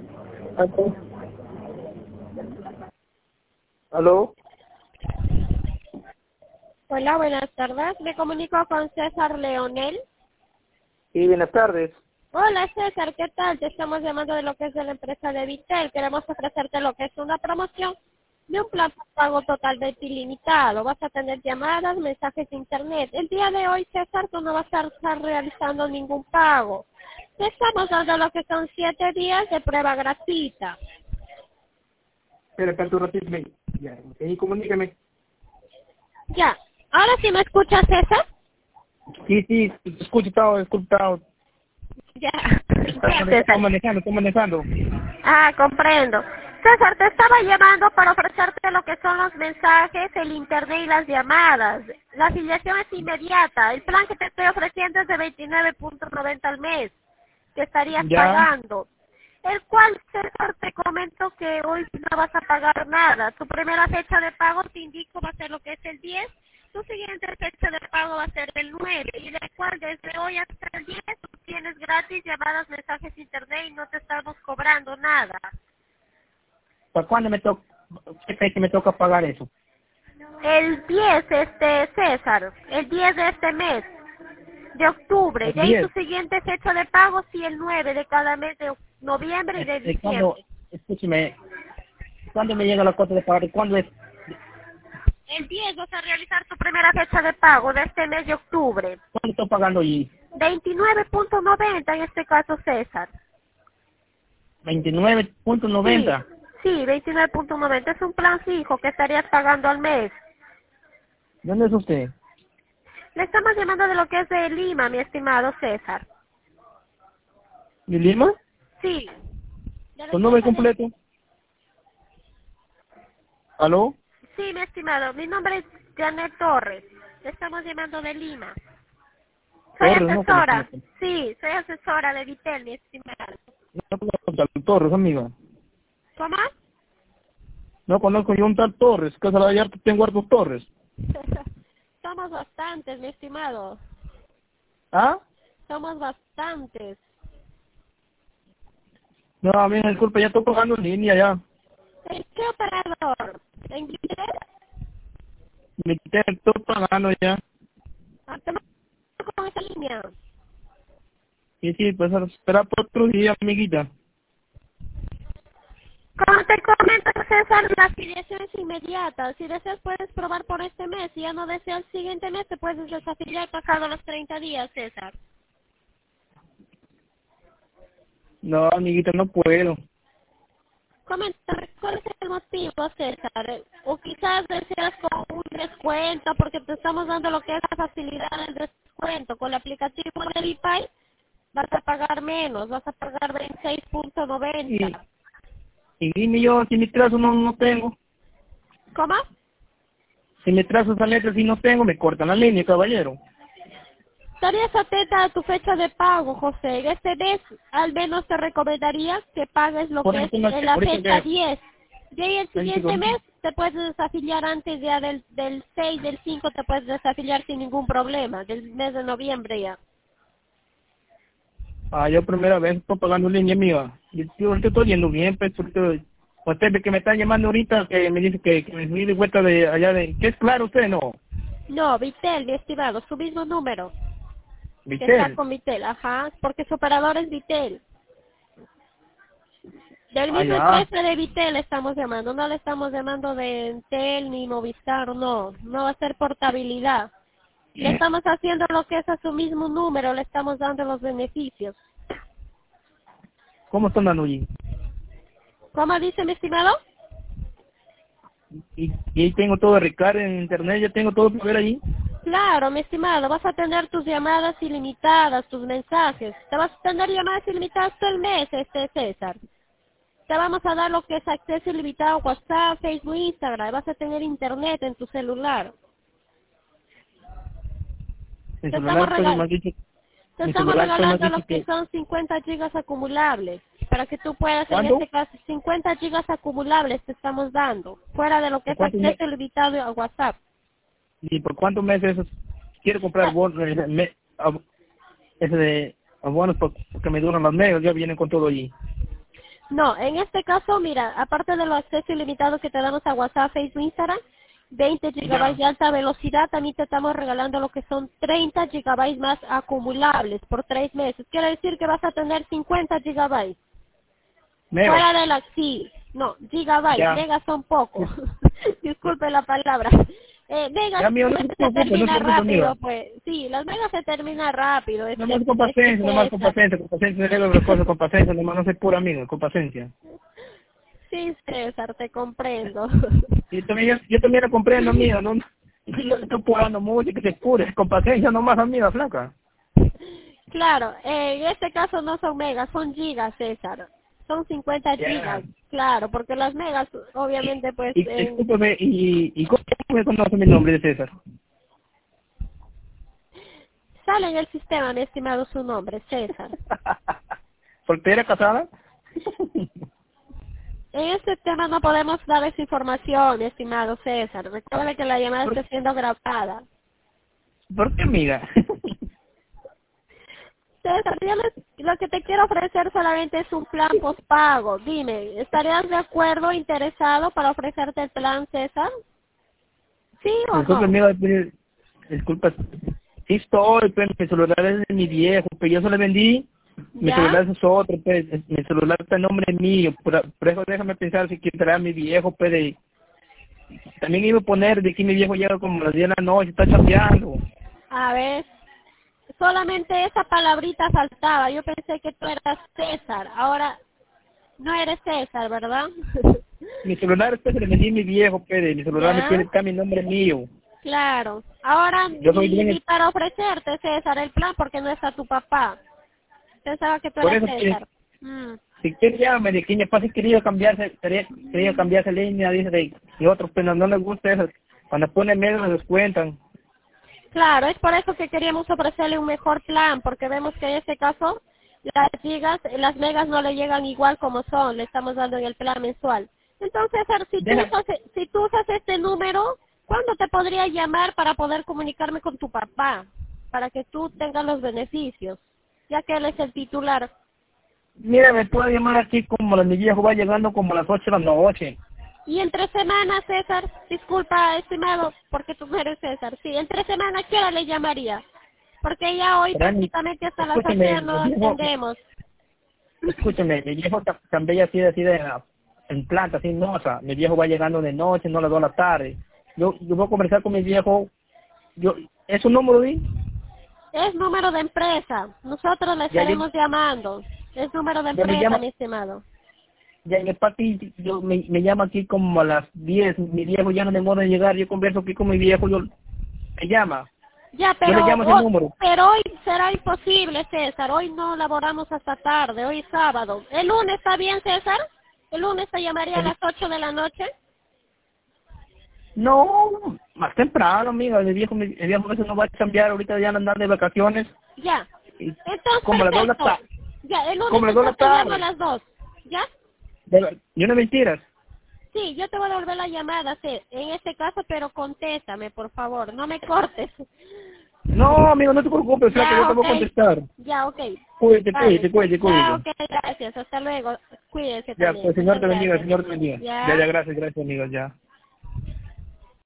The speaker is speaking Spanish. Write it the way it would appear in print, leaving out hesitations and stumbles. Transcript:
¿Aló? Hola, buenas tardes. Me comunico con César Leonel. Sí, buenas tardes. Hola César, ¿qué tal? Te estamos llamando de lo que es de la empresa de Vitel. Queremos ofrecerte lo que es una promoción de un plan de pago totalmente ilimitado. Vas a tener llamadas, mensajes de internet. El día de hoy, César, tú no vas a estar realizando ningún pago. Te estamos dando lo que son 7 días de prueba gratuita. Espera, tanto ratito. Ya, sí, comuníqueme. Ya. ¿Ahora sí me escuchas, César? Sí, te escucho, escuchado. Ya. Ya, César. Estoy manejando. Ah, comprendo. César, te estaba llamando para ofrecerte lo que son los mensajes, el internet y las llamadas. La afiliación es inmediata. El plan que te estoy ofreciendo es de 29.90 al mes, que estarías Ya, pagando. El cual, César, te comento que hoy no vas a pagar nada. Tu primera fecha de pago, te indico, va a ser lo que es el 10. Tu siguiente fecha de pago va a ser el 9. Y del cual desde hoy hasta el 10 tú tienes gratis llamadas, mensajes, internet y no te estamos cobrando nada. ¿para cuándo qué fecha me toca pagar eso? El 10, César, el 10 de este mes, de octubre. El Y ahí tu 10. siguiente fecha de pago, sí, el 9 de cada mes de noviembre y de ¿Cuándo, diciembre. escúcheme, cuándo me llega la cuota de pagar? ¿Cuándo es? El 10 vas a realizar tu primera fecha de pago de este mes de octubre. ¿Cuándo estoy pagando allí? 29.90 en este caso, César. Sí, 29.90. sí, 29.90 es un plan fijo que estarías pagando al mes. ¿Dónde es usted? Le estamos llamando de lo que es de Lima, mi estimado César. ¿De Lima? Sí. De la ¿Su nombre empresa de... completo? ¿Aló? Sí, mi estimado, mi nombre es Janet Torres. Le estamos llamando de Lima. Soy Torres, no asesora. conozco. Sí, soy asesora de Vitel, mi estimado. No conozco un tal Torres, amiga. ¿Cómo? No conozco yo un tal Torres. Casa de Vallarta tengo hartos Torres. Somos bastantes, mi estimado. ¿Ah? Somos bastantes. No, amiga, disculpe, ya estoy pagando en línea ya. ¿En qué operador? ¿En Vitel? Me quité, estoy pagando ya. Ah, te mando con esa línea. Y sí, pues a esperar por otro día, amiguita. Como te comento, César, la afiliación es inmediata. Si deseas, puedes probar por este mes. Si ya no deseas el siguiente mes, te puedes desafiliar pasado los 30 días, César. No, amiguita, no puedo. Coméntame, ¿cuál es el motivo, César? O quizás deseas con un descuento, porque te estamos dando lo que es la facilidad del descuento. Con el aplicativo de Vipay vas a pagar menos, vas a pagar Y, 26.90. y dime yo, si mi trazo no tengo. ¿Cómo? Si mi trazo esa letra, si no tengo, me cortan la línea, caballero. Estarías atenta a tu fecha de pago, José. En este mes, al menos te recomendaría que pagues lo Por que es ejemplo, en la ahorita fecha que 10. Y ahí el siguiente ahorita- mes te puedes desafiliar antes ya del 6, del 5 te puedes desafiliar sin ningún problema. Del mes de noviembre ya. yo primera vez estoy pagando en línea, amiga. Yo ahorita estoy yendo bien, pues, ahorita, usted ve que me está llamando ahorita, que me dice que me fui de vuelta de allá de... ¿Qué es claro usted, no? No, Vitel, mi estimado, su mismo número. Que está Vitel. con Vitel, ajá. Porque su operador es Vitel. Del mismo Ya. empresa de Vitel le estamos llamando, no le estamos llamando de Entel ni Movistar, no, no va a ser portabilidad. Le estamos haciendo lo que es a su mismo número, le estamos dando los beneficios. ¿Cómo están dando allí? ¿Cómo dice mi estimado? Y ahí tengo todo de recarga en internet, ya tengo todo para ver allí. Claro, mi estimado, vas a tener tus llamadas ilimitadas, tus mensajes. Te vas a tener llamadas ilimitadas todo el mes, César. Te vamos a dar lo que es acceso ilimitado a WhatsApp, Facebook, Instagram. Vas a tener internet en tu celular. Mi Te estamos celular, pues, me regalando. han dicho, Te mi estamos celular, pues, me han regalando dicho lo que que... son 50 gigas acumulables. Para que tú puedas, en ¿Cuánto? este caso, 50 gigas acumulables te estamos dando. Fuera de lo que ¿Por es cuántos meses? acceso limitado a WhatsApp. ¿Y por cuántos meses quiero comprar Ya, bonos, ese de abonos porque me duran los medios, ya vienen con todo allí? No, en este caso, mira, aparte de los accesos ilimitados que te damos a WhatsApp, Facebook, Instagram, 20 gigabytes de alta velocidad, también te estamos regalando lo que son 30 gigabytes más acumulables por 3 meses. Quiere decir que vas a tener 50 gigabytes. Fuera de la... Sí, no, gigabytes, megas son pocos. Disculpe la palabra. Megas se termina rápido, pues. Sí, las megas se terminan rápido. No más con paciencia, con paciencia, con paciencia, nomás no soy pura amigo, con paciencia. Sí, César, te comprendo. Yo también lo comprendo, amigo, no estoy apurando mucho, que se cure, con paciencia nomás, amiga, flaca. Claro, en este caso no son megas, son gigas, César. Son 50 gigas, claro, porque las megas, obviamente, pues... Discúlpeme, ¿cómo me conoce mi nombre de César? Sale en el sistema, mi estimado, su nombre, César. ¿Soltera, casada? En este tema no podemos dar esa información, mi estimado César. Recuerda que la llamada está siendo grabada. ¿Por qué, amiga? César, lo que te quiero ofrecer solamente es un plan postpago. Dime, ¿estarías de acuerdo, interesado para ofrecerte el plan, César? ¿Sí o disculpa, no? Amiga, disculpa. Sí estoy, pero mi celular es de mi viejo, pero yo se lo vendí. Mi celular es otro, pues. Mi celular está en nombre mío. Por eso déjame pensar si quiero traer a mi viejo, pues. También iba a poner de que mi viejo llega como a las 10 de la noche, está chambeando. A ver. Solamente esa palabrita faltaba. Yo pensé que tú eras César. Ahora no eres César, ¿verdad? Mi celular se le vendí a mi viejo, Pede. Mi celular está mi nombre mío. Claro. Ahora ni para ofrecerte, César, el plan porque no está tu papá. Pensaba que tú eras César. Si quería, me de que mi papá quería cambiarse línea, dice, y otros, pero no les gusta eso. Cuando ponen medio me descuentan. Claro, es por eso que queríamos ofrecerle un mejor plan, porque vemos que en este caso las megas no le llegan igual como son, le estamos dando en el plan mensual. Entonces, si tú usas este número, ¿cuándo te podría llamar para poder comunicarme con tu papá? Para que tú tengas los beneficios, ya que él es el titular. Mira, me puede llamar aquí como mi viejo va llegando como a las 8 de la noche. Y entre semanas, César, disculpa, estimado, porque tú no eres César. Sí, entre semanas, ¿qué hora le llamaría? Porque ya hoy prácticamente hasta las 8 no atendemos. Escúchame, mi viejo también así en planta, así no, o sea, mi viejo va llegando de noche, no le doy la tarde. Yo voy a conversar con mi viejo. ¿Es un número, ¿sí? Es número de empresa. Nosotros le estaremos llamando. Es número de empresa, mi estimado. Ya en el papi, me llama aquí como a las 10, mi viejo ya no demora en llegar, yo converso aquí con mi viejo, me llama. Ya, pero, yo le llamo ese número. Pero hoy será imposible, César, hoy no laboramos hasta tarde, hoy es sábado. ¿El lunes está bien, César? ¿El lunes te llamaría a las 8 de la noche? No, más temprano, amiga, el viejo eso no va a cambiar, ahorita ya no andan de vacaciones. Ya, entonces como las 2 de la tarde. Ya, el lunes te llamo a las 2, ¿ya? ¿Y no mentiras? Sí, yo te voy a devolver la llamada, en este caso, pero contéstame, por favor, no me cortes. No, amigo, no te preocupes, que yo te voy a contestar. Ya, ok. Cuídate. Ya, ok, gracias, hasta luego, cuídese ya, también. Pues, señor te bendiga. Ya, gracias, amigos, ya.